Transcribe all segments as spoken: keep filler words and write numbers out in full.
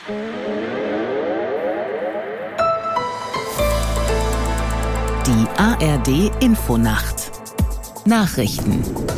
Die A R D-Infonacht. Nachrichten.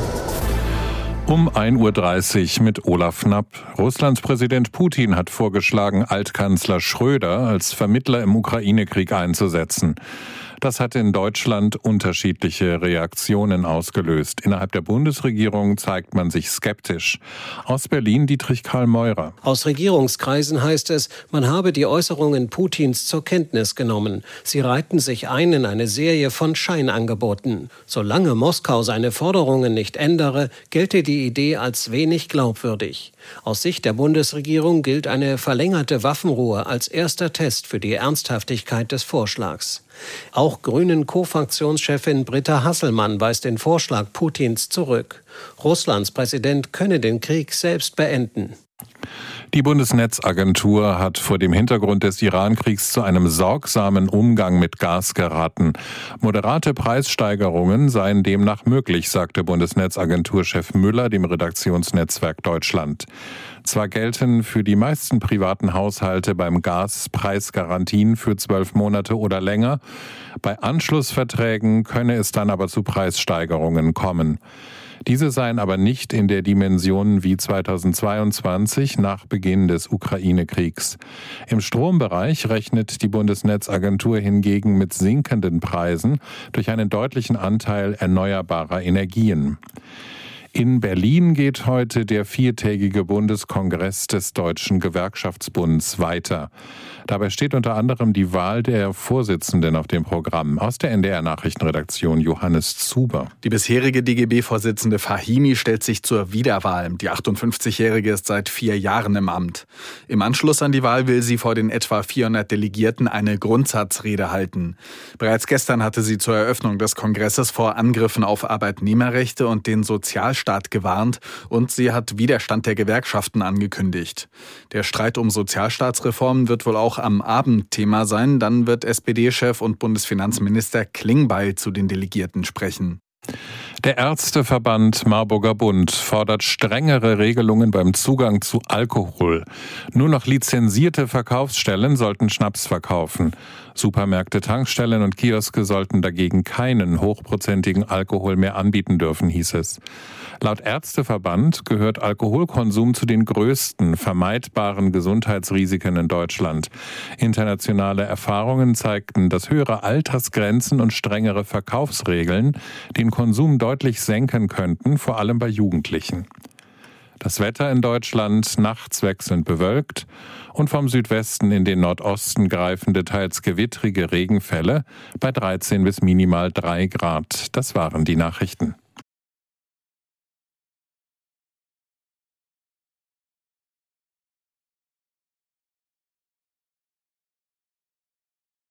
Um ein Uhr dreißig mit Olaf Knapp. Russlands Präsident Putin hat vorgeschlagen, Altkanzler Schröder als Vermittler im Ukraine-Krieg einzusetzen. Das hat in Deutschland unterschiedliche Reaktionen ausgelöst. Innerhalb der Bundesregierung zeigt man sich skeptisch. Aus Berlin Dietrich Karl Meurer. Aus Regierungskreisen heißt es, man habe die Äußerungen Putins zur Kenntnis genommen. Sie reihten sich ein in eine Serie von Scheinangeboten. Solange Moskau seine Forderungen nicht ändere, gelte die Idee als wenig glaubwürdig. Aus Sicht der Bundesregierung gilt eine verlängerte Waffenruhe als erster Test für die Ernsthaftigkeit des Vorschlags. Auch Grünen-Co-Fraktionschefin Britta Hasselmann weist den Vorschlag Putins zurück. Russlands Präsident könne den Krieg selbst beenden. Die Bundesnetzagentur hat vor dem Hintergrund des Iran-Kriegs zu einem sorgsamen Umgang mit Gas geraten. Moderate Preissteigerungen seien demnach möglich, sagte Bundesnetzagenturchef Müller dem Redaktionsnetzwerk Deutschland. Zwar gelten für die meisten privaten Haushalte beim Gas Preisgarantien für zwölf Monate oder länger. Bei Anschlussverträgen könne es dann aber zu Preissteigerungen kommen. Diese seien aber nicht in der Dimension wie zweitausendzweiundzwanzig nach Beginn des Ukraine-Kriegs. Im Strombereich rechnet die Bundesnetzagentur hingegen mit sinkenden Preisen durch einen deutlichen Anteil erneuerbarer Energien. In Berlin geht heute der viertägige Bundeskongress des Deutschen Gewerkschaftsbunds weiter. Dabei steht unter anderem die Wahl der Vorsitzenden auf dem Programm. Aus der N D R-Nachrichtenredaktion Johannes Zuber. Die bisherige D G B-Vorsitzende Fahimi stellt sich zur Wiederwahl. Die achtundfünfzigjährige ist seit vier Jahren im Amt. Im Anschluss an die Wahl will sie vor den etwa vierhundert Delegierten eine Grundsatzrede halten. Bereits gestern hatte sie zur Eröffnung des Kongresses vor Angriffen auf Arbeitnehmerrechte und den Sozialstaat gewarnt und sie hat Widerstand der Gewerkschaften angekündigt. Der Streit um Sozialstaatsreformen wird wohl auch am Abend Thema sein. Dann wird S P D-Chef und Bundesfinanzminister Klingbeil zu den Delegierten sprechen. Der Ärzteverband Marburger Bund fordert strengere Regelungen beim Zugang zu Alkohol. Nur noch lizenzierte Verkaufsstellen sollten Schnaps verkaufen. Supermärkte, Tankstellen und Kioske sollten dagegen keinen hochprozentigen Alkohol mehr anbieten dürfen, hieß es. Laut Ärzteverband gehört Alkoholkonsum zu den größten vermeidbaren Gesundheitsrisiken in Deutschland. Internationale Erfahrungen zeigten, dass höhere Altersgrenzen und strengere Verkaufsregeln den Konsum deutlich senken könnten, vor allem bei Jugendlichen. Das Wetter in Deutschland nachts wechselnd bewölkt und vom Südwesten in den Nordosten greifende, teils gewittrige Regenfälle bei dreizehn bis minimal drei Grad. Das waren die Nachrichten.